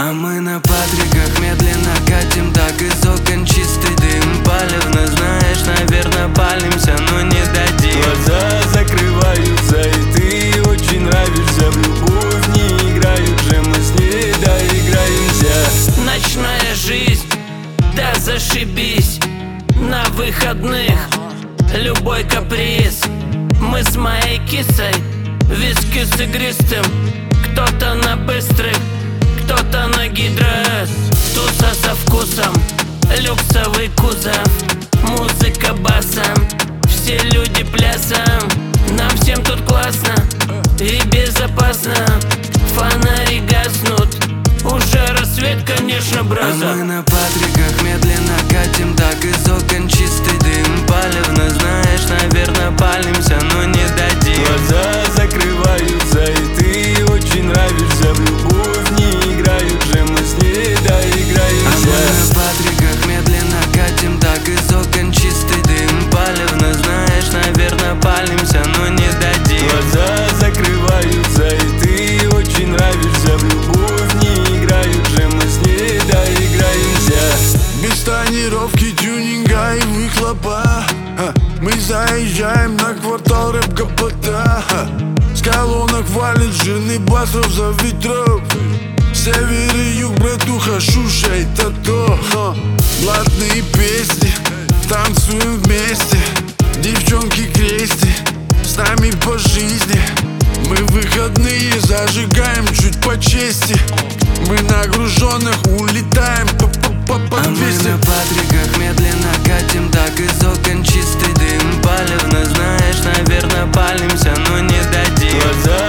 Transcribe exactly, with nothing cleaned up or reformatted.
А мы на Патриках медленно катим, так из окон чистый дым. Палевно, знаешь, наверное, палимся, но не дадим. Глаза закрываются, и ты очень нравишься. В любовь не играют же, мы с ней доиграемся. Ночная жизнь, да зашибись. На выходных любой каприз. Мы с моей кисой, виски с игристым. Кто-то на быстрых, кто-то на гидрос. Туса со вкусом, люксовый кузов. Музыка басом, все люди плясом. Нам всем тут классно и безопасно. Фонари гаснут, уже рассвет, конечно, А браза. мы на Патриках медленно катим, так из окон чистый дым. Палевно, знаешь, наверное, палимся, но не дадим. Глаза закрываются, и ты очень нравишься. В любовь не играют же, мы с ней А мы доиграемся. на Патриках медленно катим, так из окон чистый дым. Палевно, знаешь, наверное, палимся, но не дадим. Глаза закрываются, и ты очень нравишься. В любовь не играют же, мы с ней доиграемся. Без тонировки, тюнинга и выхлопа мы заезжаем на квартал рэп ГПТ. С колонок валит жирный бас роза ветров. Север и юг, братуха, Шуша и Тато. Блатные песни, танцуем вместе. Девчонки крести, с нами по жизни. Мы выходные зажигаем чуть по чести. Мы на груженных улетаем по по по А мы двести. на Патриках медленно катим, так из окон чистый дым. Палевно, знаешь, наверное, палимся, но не дадим. Глаза